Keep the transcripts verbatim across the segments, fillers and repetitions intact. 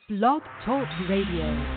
Blog Talk Radio.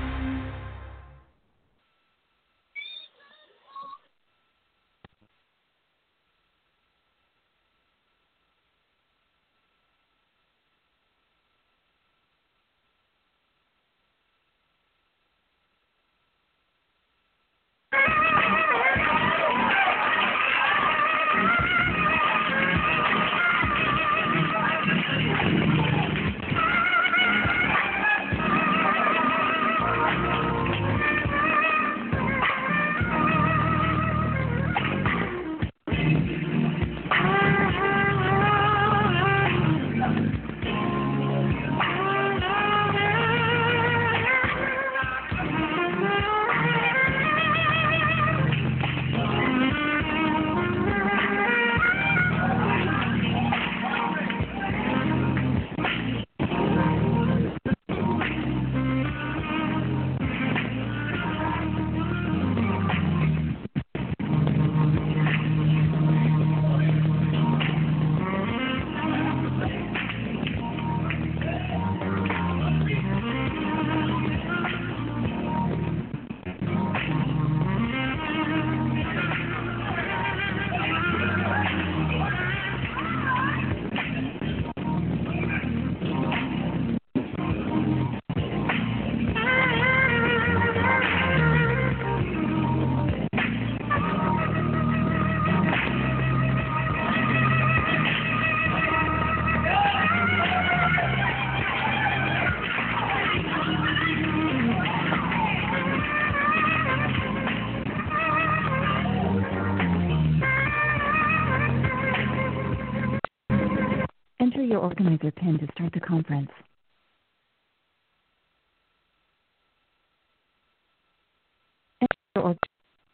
Enter your organizer pin to start the conference. Enter your or-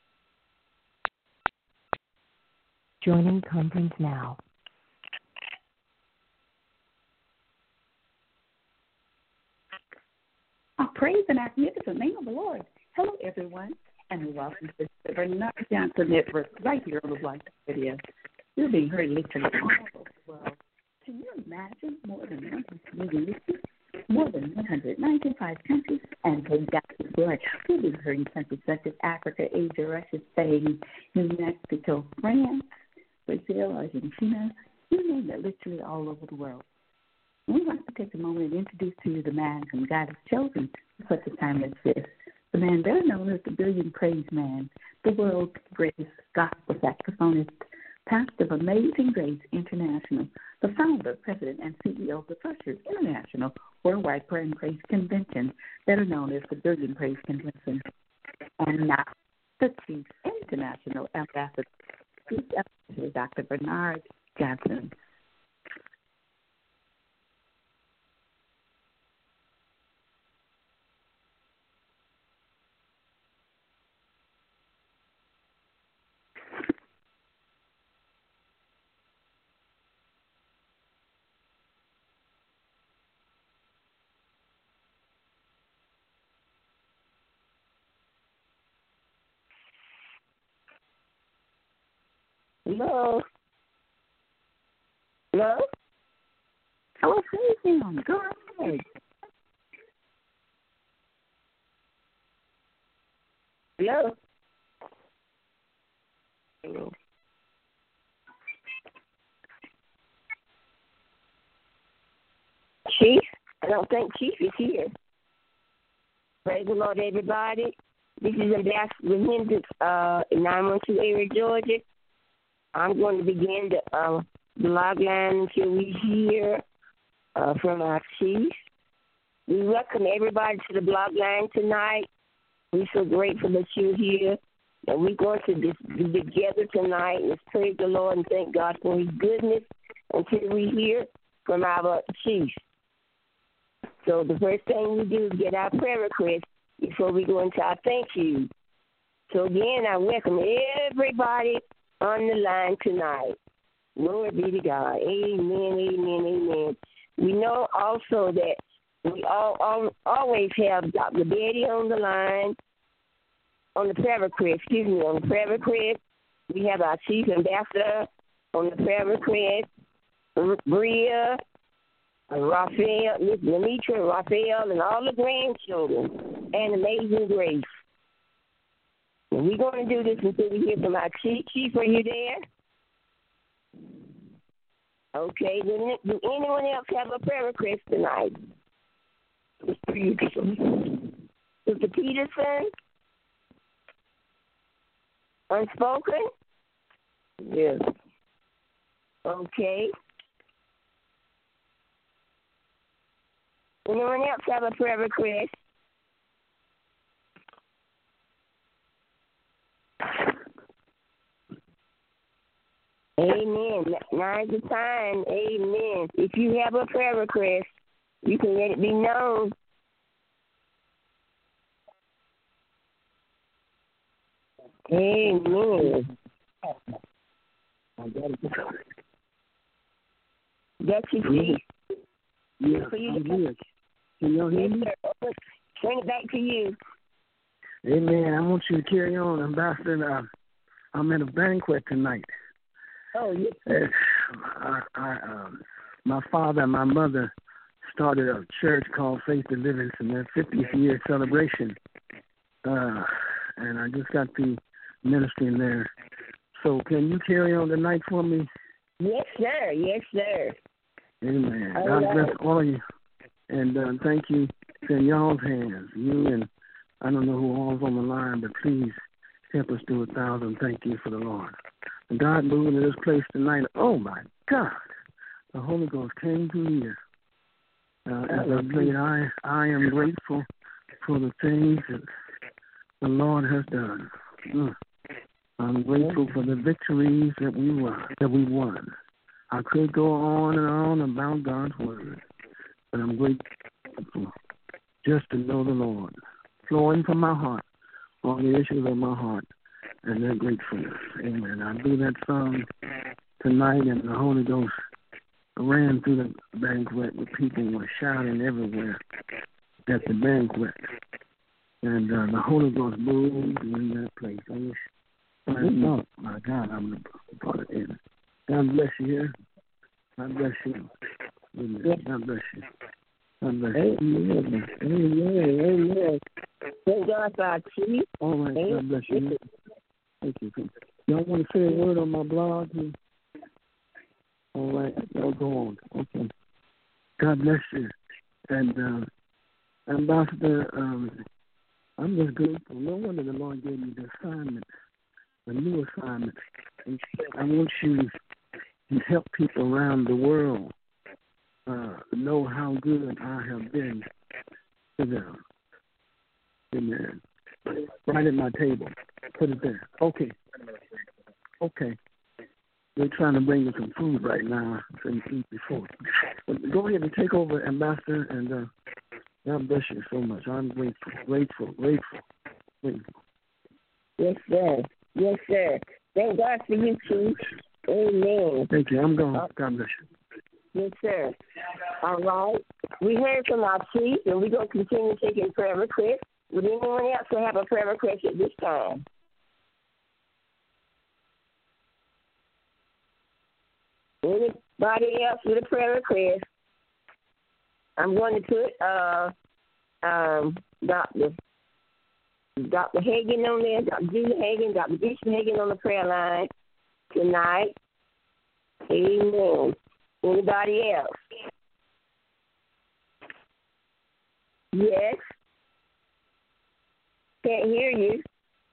Joining conference now. I praise the magnificent name of the Lord. Hello, everyone, and welcome to the Bernard Johnson Network right here on the Blog Talk Radio. You're being heard literally all over the world. Can you imagine more than one hundred million listeners, more than one hundred ninety-five countries, and thank God for it. We've been heard in countries such as Africa, Asia, Russia, Spain, New Mexico, France, Brazil, Argentina, you name it, literally all over the world. We'd like to take a moment and introduce to you the man whom God has chosen for such a time as this. The man better known as the Billion Praise Man, the world's greatest gospel saxophonist, pastor of Amazing Grace International, the founder, president, and C E O of the First Year International Worldwide Prayer and Praise Convention, better known as the Billion Praise Convention, and now the Chief International Ambassador, Chief Ambassador Doctor Bernard Johnson. Hello? Hello? Hello, praise him. Go ahead. Hello? Hello? Chief? I don't think Chief is here. Praise the Lord, everybody. This is Ambassador Hendricks uh, in nine one two area, Georgia. I'm going to begin the uh, blog line until we hear uh, from our chief. We welcome everybody to the blog line tonight. We're so grateful that you're here. And we're going to be together tonight. Let's praise the Lord and thank God for his goodness until we hear from our chief. So the first thing we do is get our prayer request before we go into our thank you. So again, I welcome everybody on the line tonight. Glory be to God. Amen, amen, amen. We know also that we all, all always have Doctor Betty on the line, on the prayer request, excuse me, on the prayer request. We have our Chief Ambassador on the prayer request, Bria, Raphael, Miss Lemitra, Raphael, and all the grandchildren, and Amazing Grace. And we're going to do this until we hear from our chief. Chief, are you there? Okay. Do, do anyone else have a prayer request tonight? Mister Peterson. Mister Peterson? Unspoken? Yes. Okay. Anyone else have a prayer request? Amen. Now's the time. Amen. If you have a prayer request, you can let it be known. Amen. That's your key. Yeah, For you I'm to good. Can y'all hear me? Turn it back to you. Amen. I want you to carry on, Ambassador. Uh, I'm at a banquet tonight. Oh, yes. Uh, I, I, um, my father and my mother started a church called Faith Deliverance in their fiftieth year celebration. Uh, and I just got the ministry in there. So can you carry on tonight for me? Yes, sir. Yes, sir. Amen. All God right. bless all of you. And uh, thank you to y'all's hands. You and I don't know who all's on the line, but please help us do a thousand. Thank you for the Lord. And God moving in this place tonight. Oh, my God. The Holy Ghost came through here. Uh, as I played, I, I am grateful for the things that the Lord has done. Mm. I'm grateful for the victories that we won. That we won. I could go on and on about God's word, but I'm grateful just to know the Lord, flowing from my heart, on the issues of my heart, and their gratefulness. Amen. I do that song tonight, and the Holy Ghost ran through the banquet with people were shouting everywhere at the banquet, and uh, the Holy Ghost moved in that place. I wish I thought, my God, I'm going to put it in. God bless you here. God bless you. Amen. God bless you. God bless you. Amen. Amen. Amen. Thank God for our chief. All right. God bless you. Thank you. Y'all want to say a word on my blog? All right. Y'all go on. Okay. God bless you. And uh, Ambassador, um, I'm just grateful. No wonder the Lord gave me the assignment, the new assignment. And I want you to help people around the world uh, know how good I have been to them. Amen. Right at my table. Put it there. Okay. Okay. They're trying to bring me some food right now so you eat before. But go ahead and take over, Ambassador, and uh, God bless you so much. I'm grateful, grateful, grateful, grateful. Yes, sir. Yes, sir. Thank God for you, Chief. Amen. Thank you. I'm going. God bless you. Yes, sir. All right. We heard from our chief, and we're going to continue taking prayer requests. Would anyone else have a prayer request at this time? Anybody else with a prayer request? I'm going to put uh, um, Doctor Doctor Hagan on there, Doctor Julie Hagan, Doctor Bishop Hagan on the prayer line tonight. Amen. Anybody else? Yes. Can't hear you.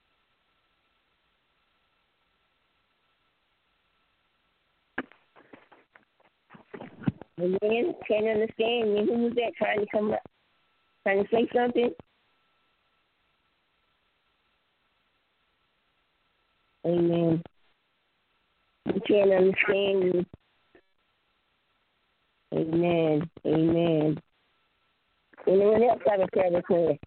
Amen. Can't understand me. Who was that trying to come up? Trying to say something? Amen. We can't understand you. Amen. Amen. Anyone else have a prayer request?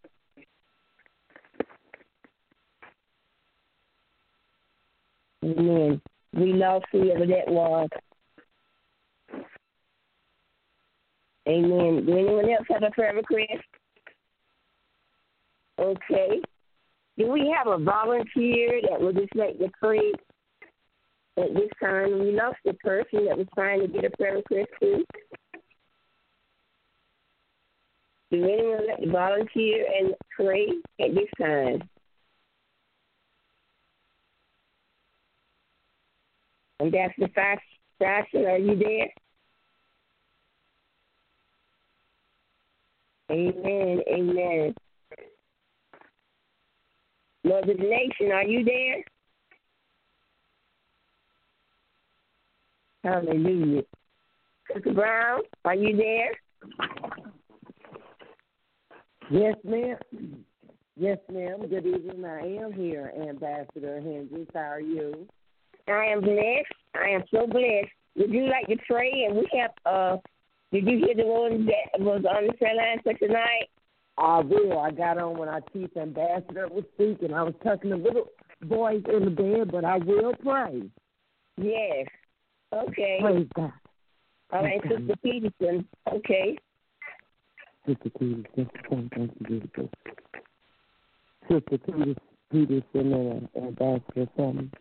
Amen. We lost whoever that was. Amen. Do anyone else have a prayer request? Okay. Do we have a volunteer that will just make the pray at this time? We lost the person that was trying to get a prayer request too. Does anyone like to volunteer and pray at this time? Ambassador Fashion, are you there? Amen, amen. Mother Nation, are you there? Hallelujah. Sister Brown, are you there? Yes, ma'am. Yes, ma'am. Good evening. I am here, Ambassador Hendricks. How are you? I am blessed. I am so blessed. Would you like to pray? And we have, uh, did you hear the one that was on the prayer line for tonight? I will. I got on when our chief ambassador was speaking. I was tucking a little voice in the bed, but I will pray. Yes. Okay. Praise God. All right, Okay. Sister Peterson. Okay. Sister Peterson, thank you, beautiful. Sister Peterson, Peterson and uh, Ambassador Summers.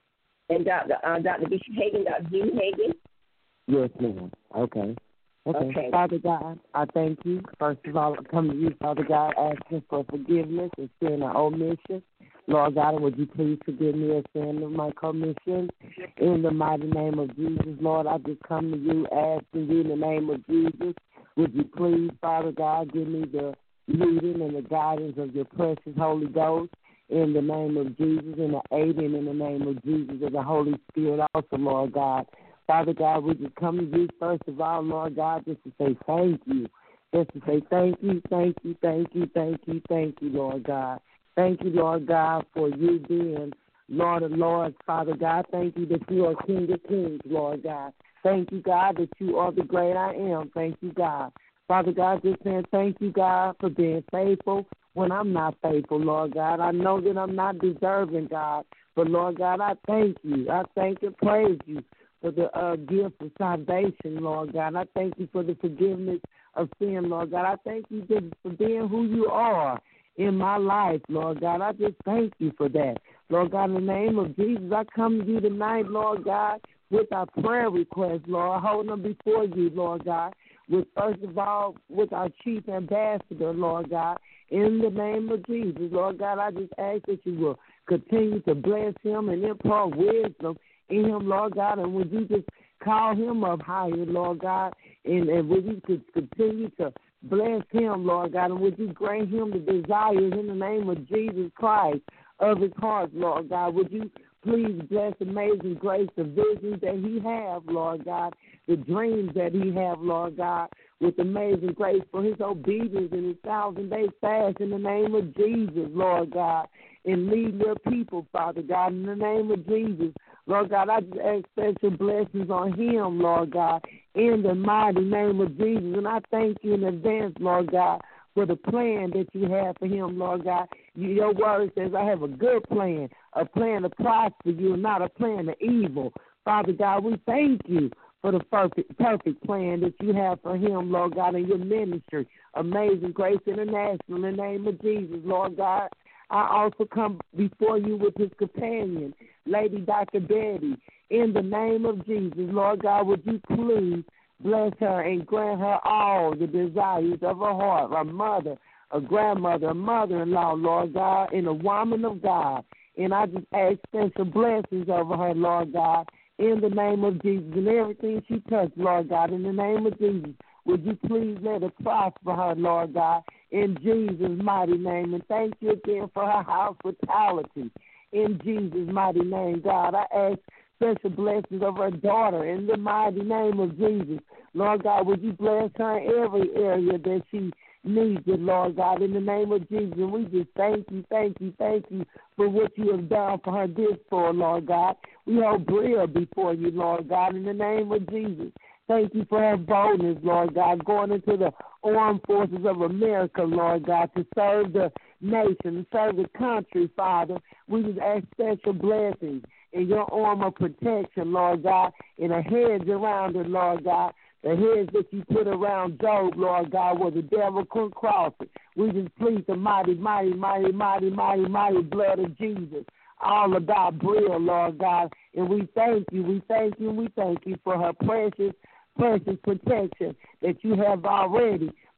And Doctor Uh, Doctor Bishop Hagan, Doctor Jim Hagan. Yes, ma'am. Okay. Okay. Okay. Father God, I thank you. First of all, I come to you, Father God, asking for forgiveness and sin and omission. Lord God, would you please forgive me of sin of my commission? In the mighty name of Jesus, Lord, I just come to you asking you in the name of Jesus. Would you please, Father God, give me the leading and the guidance of your precious Holy Ghost in the name of Jesus, and the aiding in the name of Jesus of the Holy Spirit also, Lord God. Father God, we just come to you first of all, Lord God, just to say thank you. Just to say thank you, thank you, thank you, thank you, thank you, Lord God. Thank you, Lord God, for you being Lord of Lords, Father God. Thank you that you are King of Kings, Lord God. Thank you, God, that you are the great I am. Thank you, God. Father God, just saying thank you, God, for being faithful when I'm not faithful, Lord God. I know that I'm not deserving, God, but, Lord God, I thank you. I thank and praise you for the uh, gift of salvation, Lord God. I thank you for the forgiveness of sin, Lord God. I thank you just for being who you are in my life, Lord God. I just thank you for that. Lord God, in the name of Jesus, I come to you tonight, Lord God, with our prayer requests, Lord, holding them before you, Lord God, with, first of all, with our chief ambassador, Lord God, in the name of Jesus. Lord God, I just ask that you will continue to bless him and impart wisdom in him, Lord God, and would you just call him up higher, Lord God, and, and would you could continue to bless him, Lord God, and would you grant him the desires in the name of Jesus Christ of his heart, Lord God. Would you please bless Amazing Grace, the visions that he have, Lord God, the dreams that he have, Lord God, with Amazing Grace for his obedience and his thousand-day fast in the name of Jesus, Lord God, and lead your people, Father God, in the name of Jesus. Lord God, I just ask special blessings on him, Lord God, in the mighty name of Jesus. And I thank you in advance, Lord God, for the plan that you have for him, Lord God. Your word says, I have a good plan, a plan to prosper you, not a plan to evil. Father God, we thank you for the perfect, perfect plan that you have for him, Lord God, in your ministry, Amazing Grace International, in the name of Jesus, Lord God. I also come before you with his companion, Lady Doctor Betty, in the name of Jesus. Lord God, would you please bless her and grant her all the desires of her heart, a mother, a grandmother, a mother-in-law, Lord God, and a woman of God. And I just ask special blessings over her, Lord God, in the name of Jesus. And everything she touched, Lord God, in the name of Jesus, would you please let it prosper her, Lord God, in Jesus' mighty name. And thank you again for her hospitality. In Jesus' mighty name, God, I ask special blessings over her daughter in the mighty name of Jesus. Lord God, would you bless her in every area that she needs it, Lord God, in the name of Jesus. And we just thank you, thank you, thank you for what you have done for her this for, Lord God. We hold Bria before you, Lord God, in the name of Jesus. Thank you for her boldness, Lord God, going into the armed forces of America, Lord God, to serve the nation, to serve the country, Father. We just ask special blessings in your arm of protection, Lord God, and a hedge around it, Lord God. The hedge that you put around Job, Lord God, where the devil couldn't cross it. We just plead the mighty, mighty, mighty, mighty, mighty, mighty blood of Jesus all about Bria, Lord God. And we thank you, we thank you, we thank you for her precious, precious protection that you have already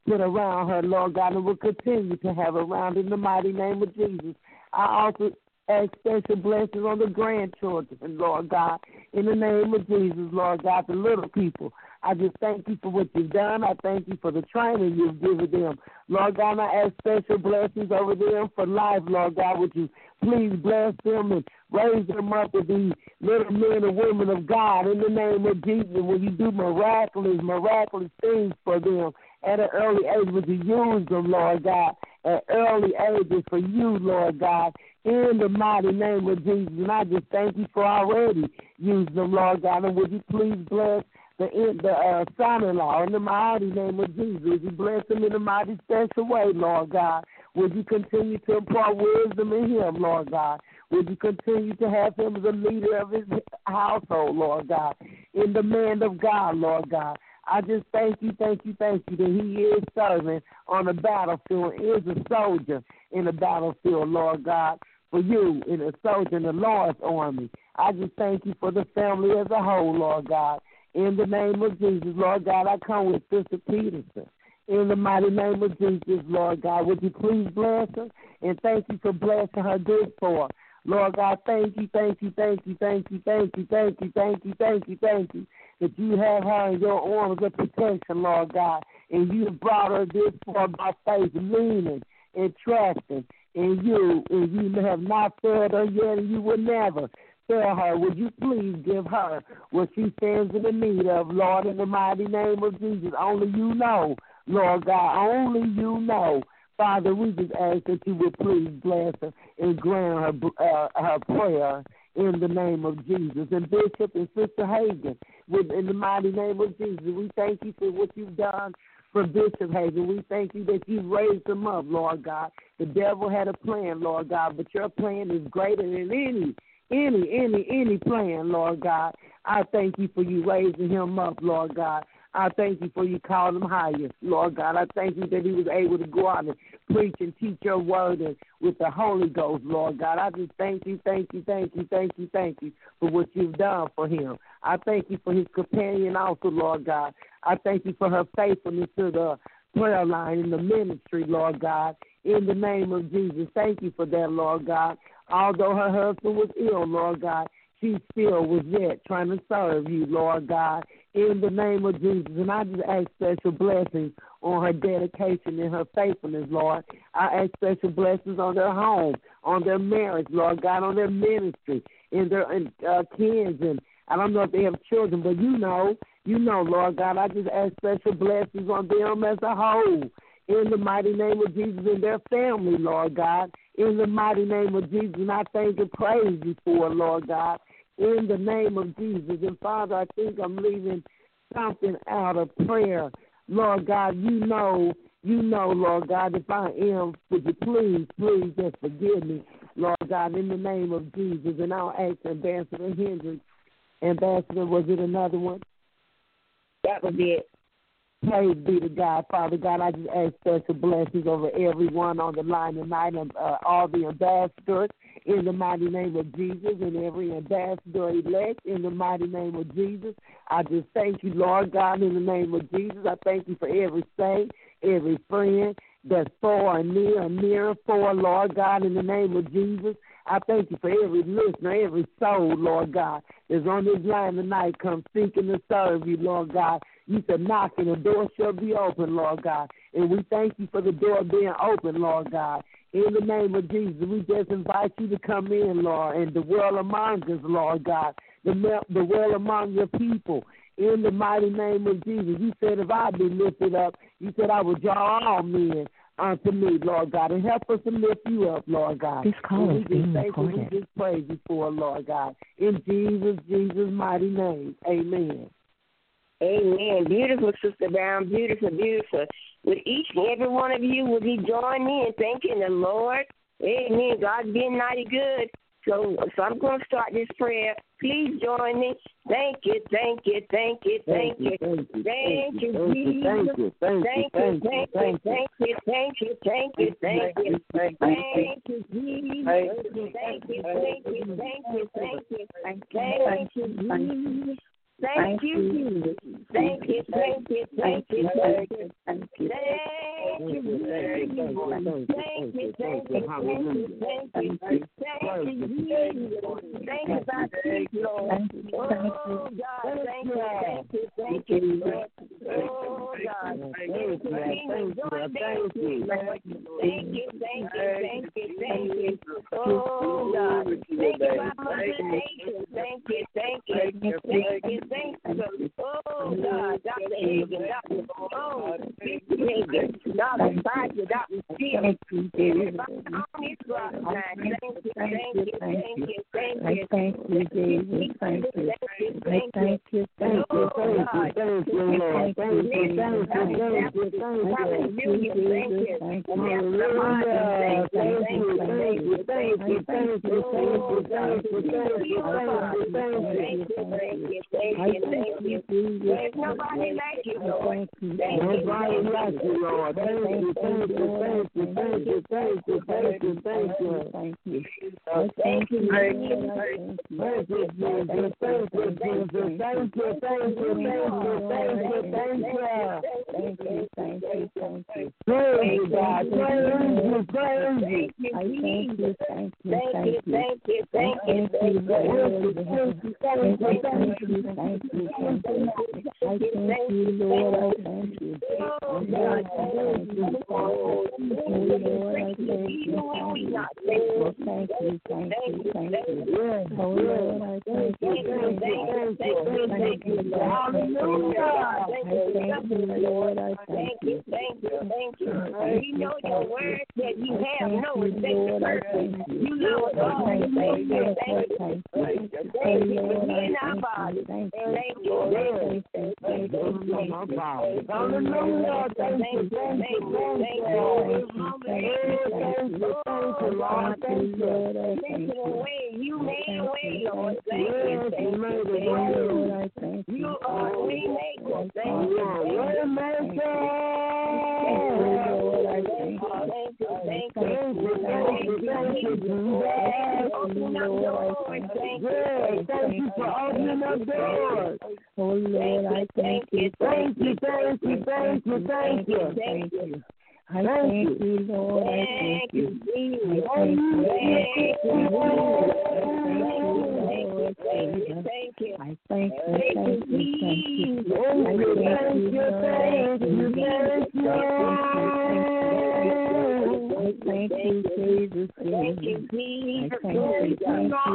put around her, Lord God, and will continue to have around in the mighty name of Jesus. I also ask special blessings on the grandchildren, Lord God, in the name of Jesus, Lord God, the little people. I just thank you for what you've done. I thank you for the training you've given them. Lord God, I ask special blessings over them for life, Lord God. Would you please bless them and raise them up to be little men and women of God in the name of Jesus. When you do miraculous, miraculous things for them at an early age, would you use them, Lord God, at early ages for you, Lord God, in the mighty name of Jesus. And I just thank you for already using them, Lord God. And would you please bless the, the uh, son-in-law in the mighty name of Jesus. Would you bless him in a mighty special way, Lord God? Would you continue to impart wisdom in him, Lord God? Would you continue to have him as a leader of his household, Lord God, in the man of God, Lord God? I just thank you, thank you, thank you that he is serving on the battlefield, is a soldier in the battlefield, Lord God, for you, in a soldier in the Lord's army. I just thank you for the family as a whole, Lord God. In the name of Jesus, Lord God, I come with Sister Peterson. In the mighty name of Jesus, Lord God, would you please bless her? And thank you for blessing her this for. Lord God, thank you, thank you, thank you, thank you, thank you, thank you, thank you, thank you, thank you, that you have her in your arms of protection, Lord God. And you have brought her this far by faith, leaning and trusting in you. And you have not failed her yet, and you will never fail her. Would you please give her what she stands in the need of, Lord, in the mighty name of Jesus? Only you know, Lord God. Only you know. Father, we just ask that you would please bless her and grant her, uh, her prayer in the name of Jesus. And Bishop and Sister Hagan, in the mighty name of Jesus, we thank you for what you've done for Bishop Hagan. We thank you that you raised him up, Lord God. The devil had a plan, Lord God, but your plan is greater than any Any, any, any plan, Lord God. I thank you for you raising him up, Lord God. I thank you for you calling him higher, Lord God. I thank you that he was able to go out and preach and teach your word and with the Holy Ghost, Lord God. I just thank you, thank you, thank you, thank you, thank you for what you've done for him. I thank you for his companion also, Lord God. I thank you for her faithfulness to the prayer line in the ministry, Lord God. In the name of Jesus, thank you for that, Lord God. Although her husband was ill, Lord God, she still was yet trying to serve you, Lord God, in the name of Jesus. And I just ask special blessings on her dedication and her faithfulness, Lord. I ask special blessings on their home, on their marriage, Lord God, on their ministry, in their uh, kids. And I don't know if they have children, but you know, you know, Lord God. I just ask special blessings on them as a whole. In the mighty name of Jesus and their family, Lord God. In the mighty name of Jesus, and I thank and praise you for it, Lord God. In the name of Jesus. And Father, I think I'm leaving something out of prayer. Lord God, you know, you know, Lord God, if I am, would you please, please just forgive me, Lord God, in the name of Jesus. And I'll ask Ambassador Hendricks. Ambassador, was it another one? That was it. Praise be to God. Father God, I just ask special blessings over everyone on the line tonight, and uh, all the ambassadors in the mighty name of Jesus, and every ambassador elect in the mighty name of Jesus. I just thank you, Lord God, in the name of Jesus. I thank you for every saint, every friend that's far and near and near for, Lord God, in the name of Jesus. I thank you for every listener, every soul, Lord God, that's on this line tonight, come seeking to serve you, Lord God. You said knock and the door shall be open, Lord God. And we thank you for the door being open, Lord God. In the name of Jesus, we just invite you to come in, Lord, and dwell among us, Lord God. Dwell among your people. In the mighty name of Jesus. You said if I be lifted up, you said I would draw all men unto me, Lord God, and help us to lift you up, Lord God. This call is being recorded. We just praise you for, Lord God. In Jesus, Jesus' mighty name, amen. Amen. Beautiful, Sister Brown. Beautiful, beautiful. With each and every one of you, would you join me in thanking the Lord? Amen. God's been mighty good. So, so I'm going to start this prayer. Please join me. Thank you, thank you, thank you, thank you. Thank you, Jesus. Thank you, thank you, thank you, thank you, thank you, thank you, thank you. Thank you, Jesus. Thank you, thank you, thank you, thank you. Thank you, Jesus. Thank you, Jesus. Thank you, thank you, thank you, thank you. Thank you. you, thank you, thank you, thank you, hallelujah. Thank you, thank you, thank you, thank you, Lord. Oh, God, thank you, thank you, thank you, Lord. Oh, God, thank you, thank you, Lord. Thank you, thank you, thank you, thank you. Oh, God, thank you, Mama, nation. Thank you, thank you, thank you, thank you. Oh, God, Doctor Hagan, Doctor Oh, Doctor Hagan, Doctor Fire, Doctor Steele. Everybody on this rock line. Thank you, thank you, thank you, thank you. Thank you, Jesus. Thank you. I thank you, thank you, thank you, thank you, Lord. Thank you, thank you, thank you, thank you, Jesus. Thank you, hallelujah. Thank you, thank you, thank you, thank you, thank you, thank you, thank you, thank you, thank you, thank you, thank you, Jesus. There's nobody like you, Lord. Nobody like you, Lord. Thank you, thank you, thank you, thank you, thank you, thank you, thank you, thank you. Thank you, thank you, thank you, thank you, Jesus. Thank you, Jesus. Thank you, thank you, thank you, thank you, thank you. Thank you, thank you, thank you. Praise you, God. Praise you, praise you. I thank you, thank you, Thank you, thank you, thank you, thank you, Lord. Thank you, Thank thank you, you, thank you, thank you, thank you. I thank you, Lord. I thank you. Oh, Lord, God, I thank you. Oh, Lord, I thank you. Thank you. Oh, thank you, thank you, thank you. Oh, Lord, I thank you. Thank you, thank you, Lord. Hallelujah. I thank you, Lord. I thank Thank you, thank you, thank you. We know your word that you have no respect to person. You love us all. Thank you, thank you, thank you. Thank you for being our body. Thank you, Lord. Thank you, hallelujah. Thank you, thank you, thank you. Thank you, thank you, Lord. Thank you. Making a way. You made a way, Lord. Thank you, Yes, thank you you, made thank a way. you. Lord, I thank you. You are a way maker. Thank You you, are thank way you. maker. Lord, I Thank thank you, you. thank you, thank you. Thank you, thank you, thank you, Jesus. Open up doors. Thank you. Yes, thank you for opening up doors. Oh, Lord, I thank you. Thank you, thank you, thank you, thank you. Thank you. I thank you, Lord. I thank Thank you, you. Jesus. I thank you. Thank you, Lord. thank you, thank you. I thank you. Thank Thank you, you. Thank you. Jesus. Thank you, thank you, thank you, thank you. I thank you, Jesus. Thank you, I Jesus. thank you. Thank you.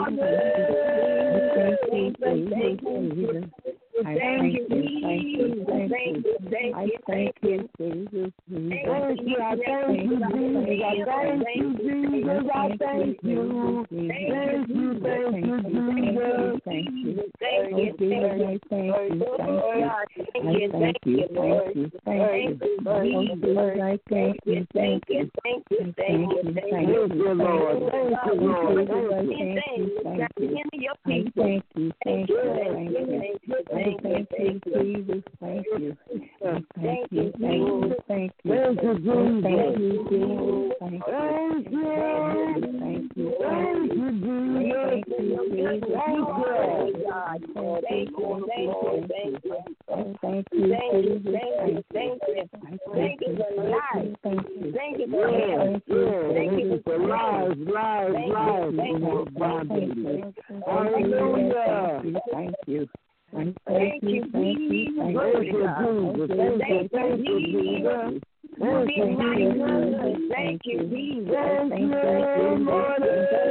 Thank you, Jesus. I thank you, thank you, thank you. I thank you, Jesus. Thank you, I thank you, Jesus. I thank you, Jesus. I thank you. Thank you, thank you, Jesus. Thank you. Thank you, Oh, Jesus, I thank you, thank you. I thank you, thank you, thank you. Oh, Jesus, I thank you, thank you. Thank you, thank Thank you, you, thank thank you. Thank you, Lord. Thank you, Lord. I Thank you. thank you, thank you. Your I people. thank you, thank you, thank you. Thank you, I thank you, thank you, thank you. Jesus, thank you. I Thank thank you, you, thank you, thank you. Thank you, Jesus. Thank you, Jesus, thank you. Thank you. Thank you, Thank you, Jesus. thank you, Jesus. Thank you. God. Thank you, thank you, thank you. I thank you, Thank you, Jesus, thank you, thank you. Thank you for life. thank you. Thank you for Yes, health. yes. Thank Thank you you for lives, lives, Thank you, lives thank in you, your Thank body. you. Hallelujah. Thank you, thank you. I Thank thank you, you, thank you, Jesus. thank Glory Thank to you, God. Jesus. Thank you, thank you, Jesus. You Thank be you, nice Jesus. to us. Thank you, Jesus. Thank you, Lord.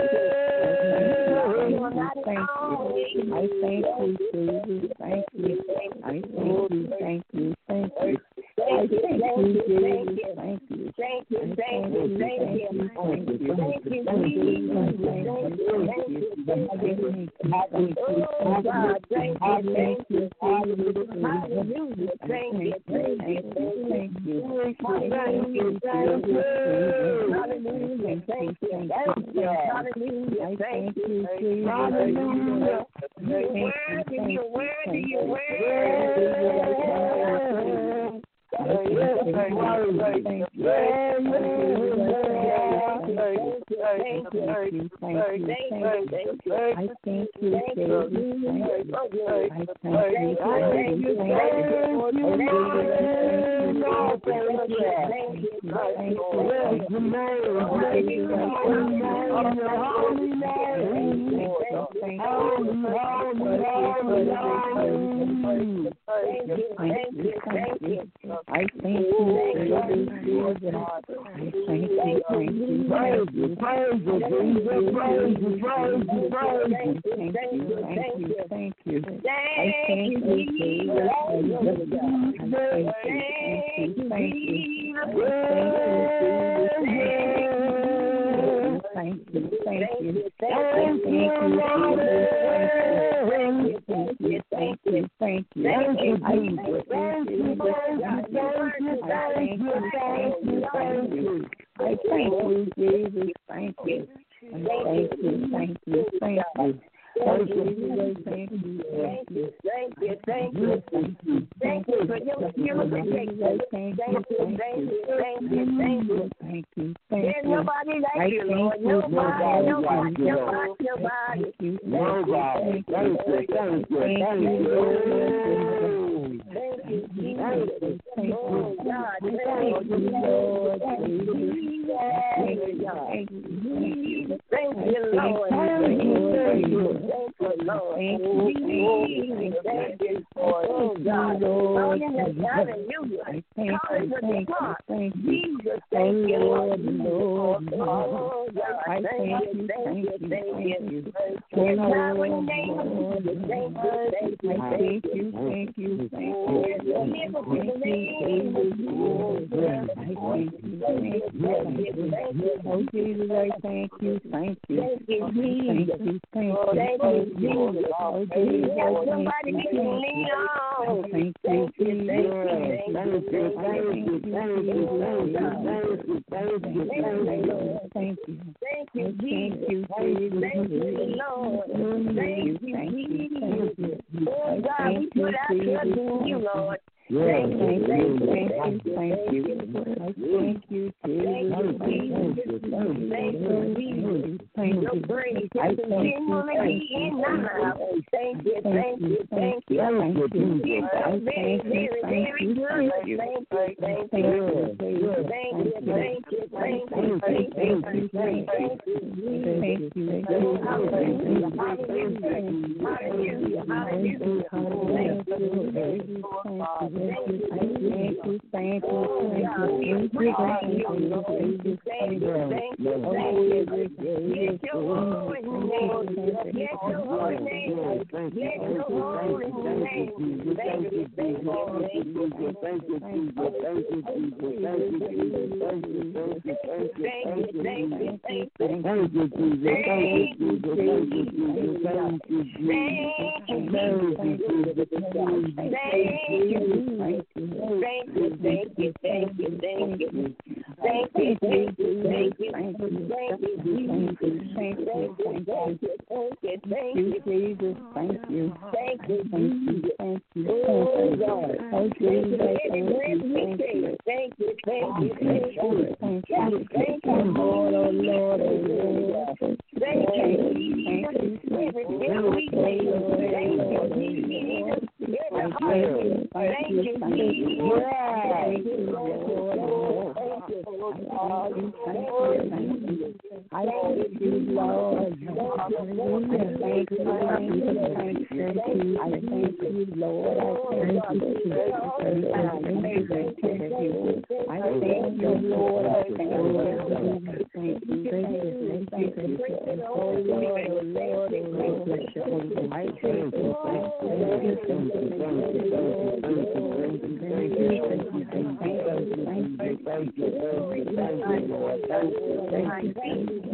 Thank you. I thank you, Jesus. Thank you. I thank you, thank you, thank you. I Thank you, thank thank you, you, thank Jesus. you. Thank you. Thank you, thank you, thank you. Thank you. Thank you, Jesus. Thank you, thank you, thank you. Oh, God, thank you, thank you. Hallelujah, thank you, thank you, thank you. Hallelujah, thank you. Hallelujah, thank you, thank you. Hallelujah, thank you. Hallelujah. You're worthy, you're worthy, you're worthy. Thank you, thank you, thank you, thank you, thank you. I thank you, Jesus. Thank you. I thank you, Thank thank you, you, thank you. thank you, you, Lord. thank you, Bless thank the you. name. Bless the holy name. Your holy name. Holy, holy, holy, holy. Thank you, thank you, thank you. I thank you for this season. I thank you, thank you, Praise you, praise you, Jesus. Praise you, praise you, praise you. thank you, thank you, thank you. I thank you, Jesus. I thank you, thank you, thank you. Thank you, thank you, thank you, thank you, thank you, thank you, thank you, thank you, thank you, thank you, thank you, I thank you, Jesus, thank you, thank you, thank you, thank you. Thank you, thank you, thank you, thank you, thank you, thank you, thank you for your purification. Thank you, thank you, thank you, thank you, thank you, thank There's you. nobody like you, Lord. Nobody, nobody, nobody, nobody. Nobody. Thank you, thank you, thank you. Thank you, Thank you, thank you, oh God, thank you, Lord. Thank you, thank you, thank you, thank you, Lord. Thank you, thank you, thank you, Lord. thank you, Thank you, Lord. Oh God, hallelujah, hallelujah. I thank you, thank you, thank you. Jesus, Oh thank you, Lord, Lord. Lord, Lord. Oh God, I thank you, thank you, thank you. There's power in the name of Jesus. Thank you, thank you, I thank thank you, thank you, thank you. There's no miracle in the name of Jesus. I thank you, Thank you, thank you, thank you. oh Jesus, I thank you, thank you. Thank you, Thank Jesus. you, thank you. Thank you, Jesus. Oh You Jesus, got I somebody thank we you. can lean on. Thank you, Thank you, Jesus. thank you, thank you, Thank you, thank you, thank you, thank you, thank you, thank you. thank you, Thank Jesus. you, Jesus. Thank you, Lord. Thank you, Thank you, Jesus. thank you. Oh God, we put our trust in you, Lord. Thank Thank you, you, thank thank you, you, thank you, thank you. I thank you, Jesus. Thank you, Jesus. Thank you, Jesus. Thank Your you. praise I is thank continually you, be in my mouth. Thank you, thank you, thank you. Thank you. You're so very, very, very good. Thank you, thank you, Thank you. thank you, thank you, thank you, thank you, thank you, thank you, Thank you. hallelujah, hallelujah, hallelujah, hallelujah. Thank you. Thank you. Thank you. Thank you. Oh God, we appreciate you, Lord. Thank you, thank you, thank you. Bless your holy name. Bless your holy name. Bless your holy name. Thank you, thank you, thank you, thank you, thank you, thank you, thank you, thank you, thank you, thank you, thank you, Thank you, Jesus. Thank you, Jesus. Thank you, Jesus. Thank you, Jesus. thank you, Thank you, Jesus. thank you, thank you, thank you, thank you, thank you. Thank you, thank you, thank you, thank you, thank you, Thank you. thank you, thank you, thank you, thank you, Jesus. Thank you. thank you, Thank you. Thank you. oh God, Oh Jesus, thank thank you, you. Thank you. thank you, thank you, thank you, Thank thank you. you, thank Oh you, Lord, oh Lord, oh Lord. thank you, Thank you. everything we say, thank you, Jesus, every heart, thank you, Jesus, thank you, Lord, thank you, thank you, I thank you, Lord. Hallelujah. Thank you, thank you, thank you. I thank you, Lord. I thank you, thank you. I thank you, Lord. I thank you. Thank you, thank you, thank you. Oh Lord, oh Lord, oh Lord. I thank you, thank you, thank you, thank you, thank you, Lord. Thank you, thank you, thank you, thank you, thank you, thank you, thank you, Lord. Thank you, thank you, thank you.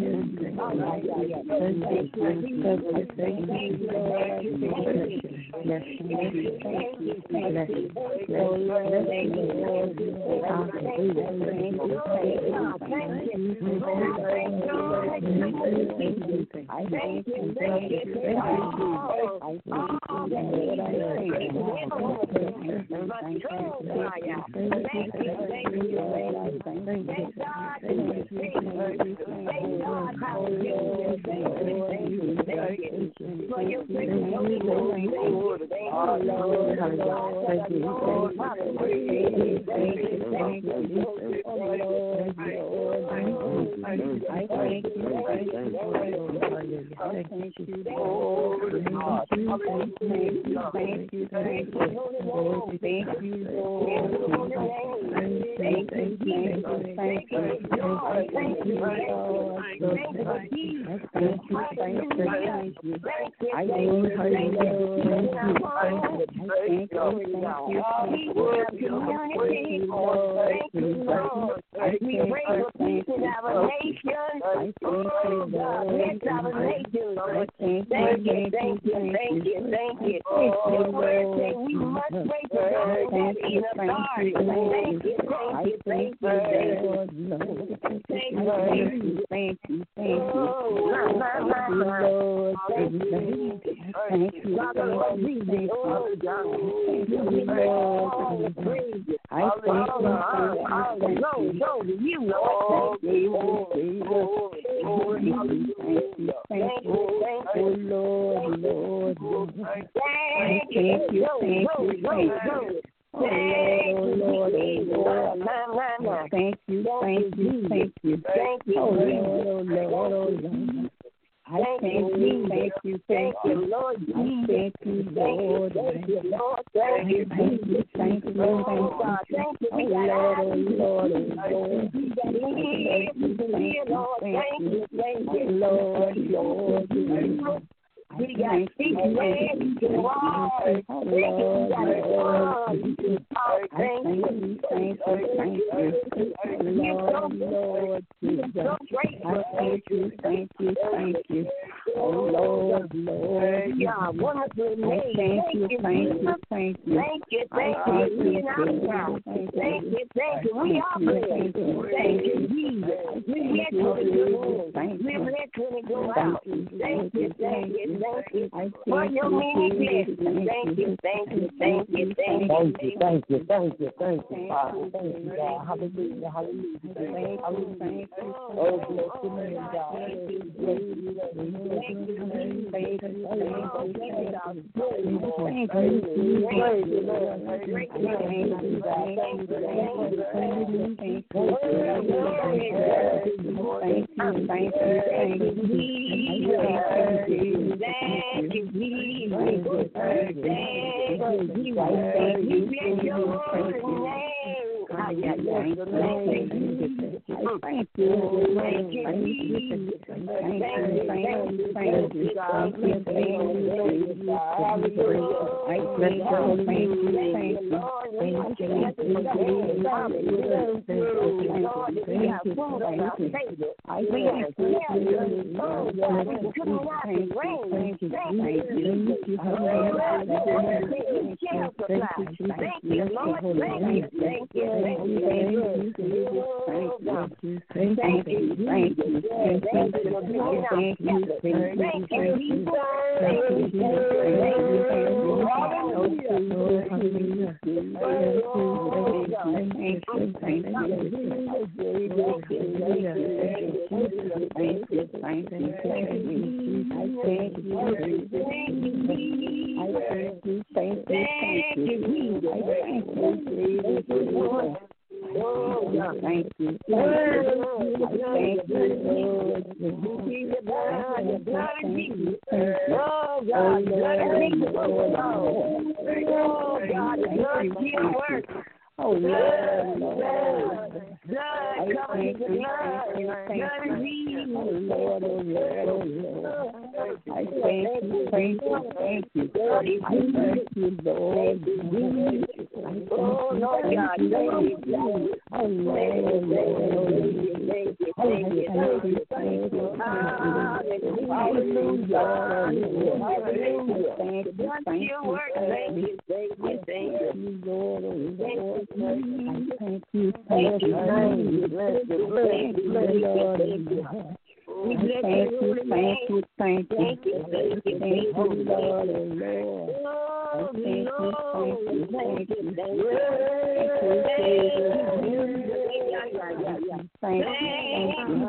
Thank you.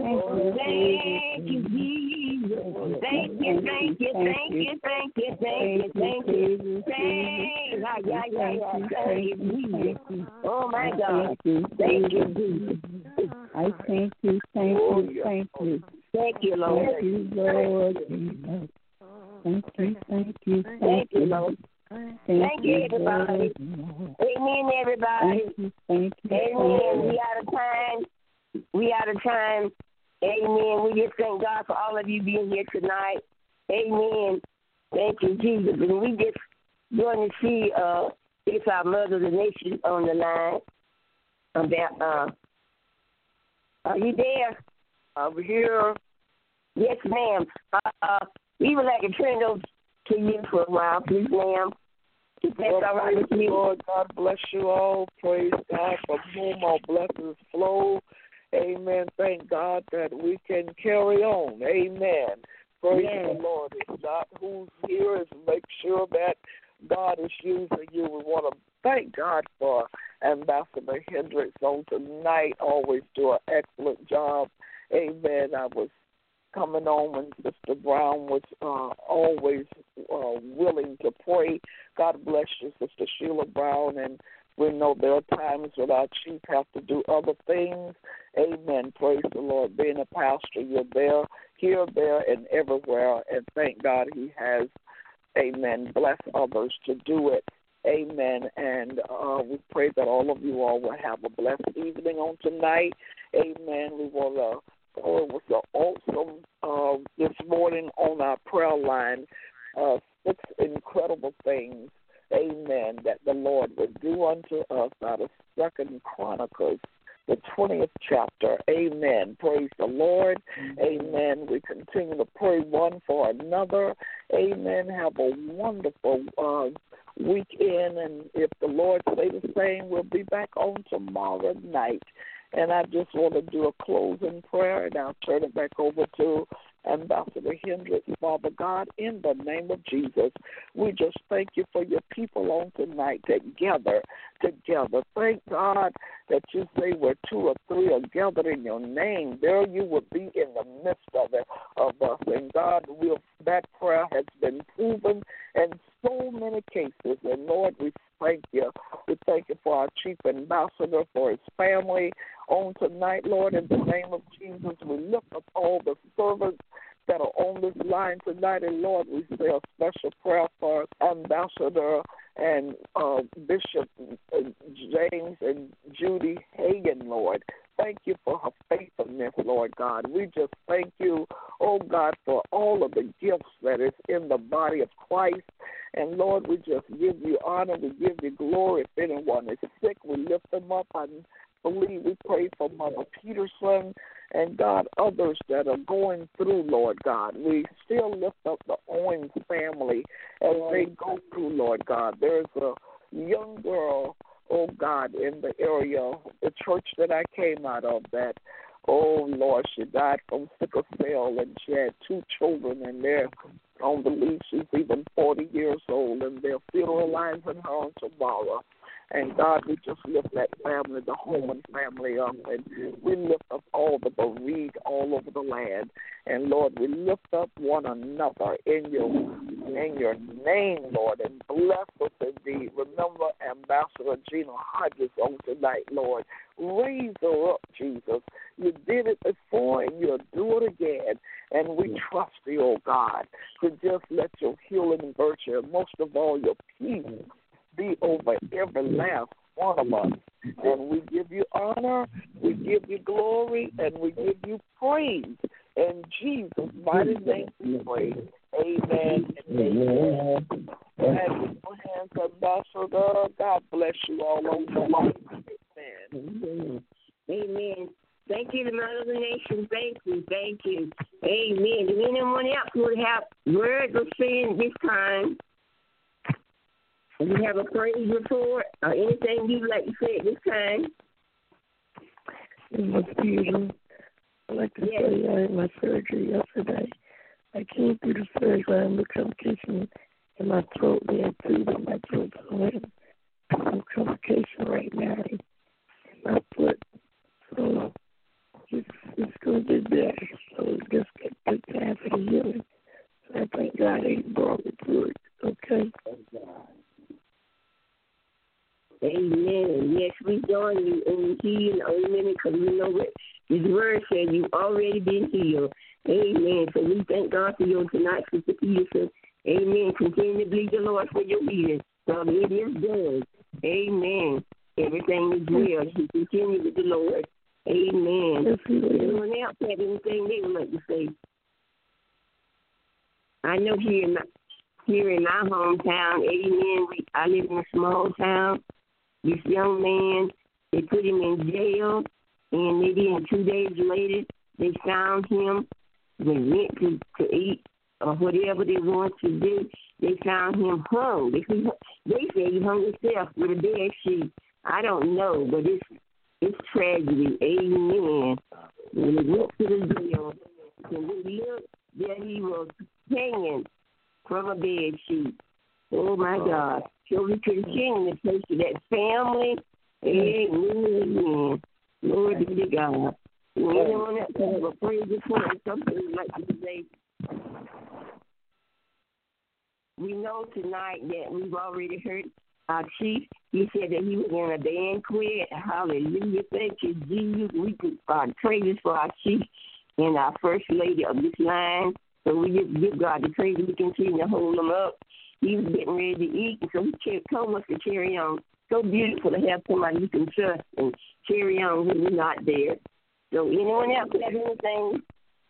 Thank you, Jesus. Thank you, thank you, thank you, thank you, thank you, thank you. Thank yeah, yeah, yeah, yeah. Thank you, Jesus. Oh my God. Thank you, Jesus. I thank you, thank you, thank you. Thank you, Lord. Thank you, Lord Jesus. Thank you, thank you, thank you, Lord. Thank you, everybody. Amen, everybody. Thank you, thank you. Amen. We out of time. We out of time. Amen. We just thank God for all of you being here tonight. Amen. Thank you, Jesus. And we just going to see uh, it's our Mother of the Nation on the line. About, uh, are you there? I'm here. Yes, ma'am. Uh, we would like to turn those to you for a while, please, ma'am. If that's well, all right with you. Lord, God bless you all. Praise God, from whom all blessings flow. Amen. Thank God that we can carry on. Amen. Praise yes. the Lord. It's not who's here. It's make sure that God is using you. We want to thank God for Ambassador Hendricks on tonight. Always do an excellent job. Amen. I was coming on when Sister Brown was uh, always uh, willing to pray. God bless you, Sister Sheila Brown. And we know there are times when our chief have to do other things. Amen. Praise the Lord. Being a pastor, you're there, here, there, and everywhere. And thank God he has, amen, bless others to do it. Amen. And uh, we pray that all of you all will have a blessed evening on tonight. Amen. We want to Oh, it was so awesome uh, this morning on our prayer line. Uh, six incredible things, amen, that the Lord would do unto us out of Second Chronicles, the twentieth chapter. Amen. Praise the Lord. Amen. We continue to pray one for another. Amen. Have a wonderful uh, weekend. And if the Lord say the same, we'll be back on tomorrow night. And I just want to do a closing prayer, and I'll turn it back over to Ambassador Hendricks. Father God, in the name of Jesus, we just thank you for your people on tonight together, together. Thank God that you say where two or three are gathered in your name, there you will be in the midst of it, of us. And God, will that prayer has been proven in so many cases. And Lord, we thank you. We thank you for our chief ambassador, for his family on tonight, Lord. In the name of Jesus, we lift up all the servants that are on this line tonight. And, Lord, we say a special prayer for Ambassador and uh, Bishop James and Judy Hagan, Lord. Thank you for her faithfulness, Lord God. We just thank you, oh God, for all of the gifts that is in the body of Christ. And, Lord, we just give you honor. We give you glory. If anyone is sick, we lift them up. I believe we pray for Mother Peterson and, God, others that are going through, Lord God. We still lift up the Owens family as they go through, Lord God. There's a young girl, oh, God, in the area, the church that I came out of, that, oh, Lord, she died from sickle cell, and she had two children, and they're on belief she's even forty years old, and they're funeralizing her on tomorrow. And, God, we just lift that family, the Holman family up, and we lift up all the bereaved all over the land. And, Lord, we lift up one another in your in your name, Lord, and bless us indeed. Remember Ambassador Gina Hodges on tonight, Lord. Raise her up, Jesus. You did it before, and you'll do it again. And we trust you, oh God, to just let your healing virtue, and most of all, your peace, be over every last one of us. And we give you honor, we give you glory, and we give you praise. In Jesus' mighty name we pray. Amen and amen. And your hands, Ambassador. God bless you all on the line. Amen. Amen. Thank you, the Mother of the Nation. Thank you, thank you. Amen. Does anyone else would have words of saying this time? Do you have a praise report or anything you'd like to say at this time? It was beautiful. I'd like to yes. say I had my surgery yesterday. I came through the surgery and the complication in my throat. They had tube in my throat, so I have some complication right now in my foot. So it's, it's going to get better. So it's just a good time for the healing. So I thank God that He brought me through it. Okay? Amen. Yes, we join you in healing, amen, because we know what His word said. You've already been healed. Amen. So we thank God for you tonight, Sister Peterson. Amen. Continue to believe the Lord for your healing. So it is done. Amen. Everything is real. You continue with the Lord. Amen. Yes, anyone else have anything they would like to say? I know here in my, here in my hometown, amen, we, I live in a small town. This young man, they put him in jail, and maybe in two days later, they found him. They went to, to eat or whatever they want to do. They found him hung. They, they say he hung himself with a bed sheet. I don't know, but it's it's tragedy. Amen. When they went to the jail, and we looked, there he was hanging from a bed sheet. Oh, my God. So we continue to pray for that family. Amen. Lord be to God. Anyone else have a praise report or something you'd like to say? We know tonight that we've already heard our chief. He said that he was in a banquet. Hallelujah. Thank you, Jesus. We could uh, praise for our chief and our first lady of this line. So we just give God the praise. We continue to hold them up. He was getting ready to eat, so he told us to carry on. So beautiful to have somebody you can trust and carry on when you're not there. So anyone else have anything?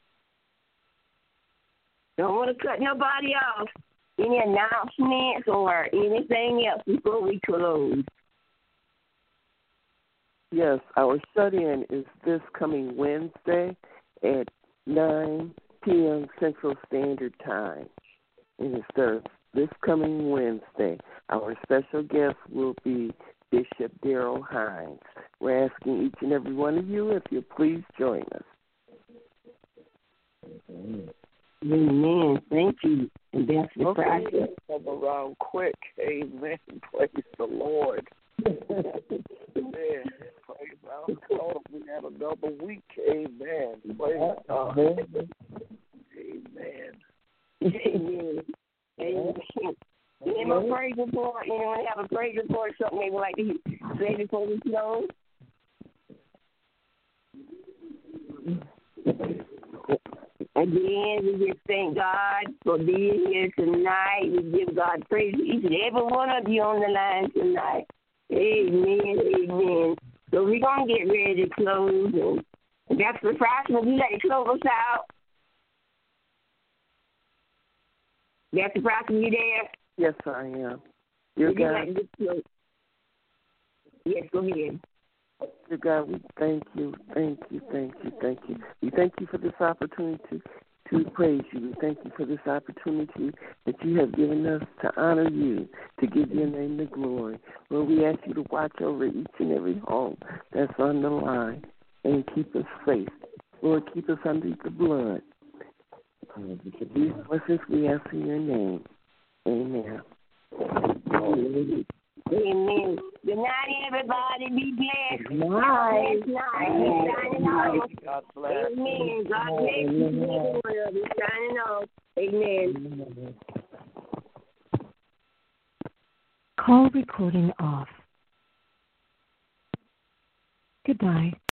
Don't want to cut nobody off. Any announcements or anything else before we close? Yes, our shut-in is this coming Wednesday at nine p.m. Central Standard Time. And it's the, this coming Wednesday. Our special guest will be Bishop Darrell Hines. We're asking each and every one of you if you please join us. Amen. Thank you. And that's the Okay, practice. come around quick. Amen. Praise the Lord. Amen. Praise our God. We had another week. Amen. Praise God. Amen. Amen. Amen. Any more praise report? Anyone have a praise report? Something they would like to say before we close? Again, we just thank God for being here tonight. We give God praise for each and every one of you on the line tonight. Amen, amen. So we're going to get ready to close. And that's the Pastor. Would you like to close us out? That's the Pastor. You there? Yes, I am. Your Would you God, like to close? Yes, go ahead. Dear God, we thank you, thank you, thank you, thank you. We thank you for this opportunity to praise you. We thank you for this opportunity that you have given us to honor you, to give your name the glory. Lord, we ask you to watch over each and every home that's on the line and keep us safe. Lord, keep us under the blood. These blessings we ask in your name. Amen. Amen. Good night, everybody. Be blessed. Good night. Signing off. God bless. Amen. God bless you. Signing off. Amen. Call recording off. Goodbye.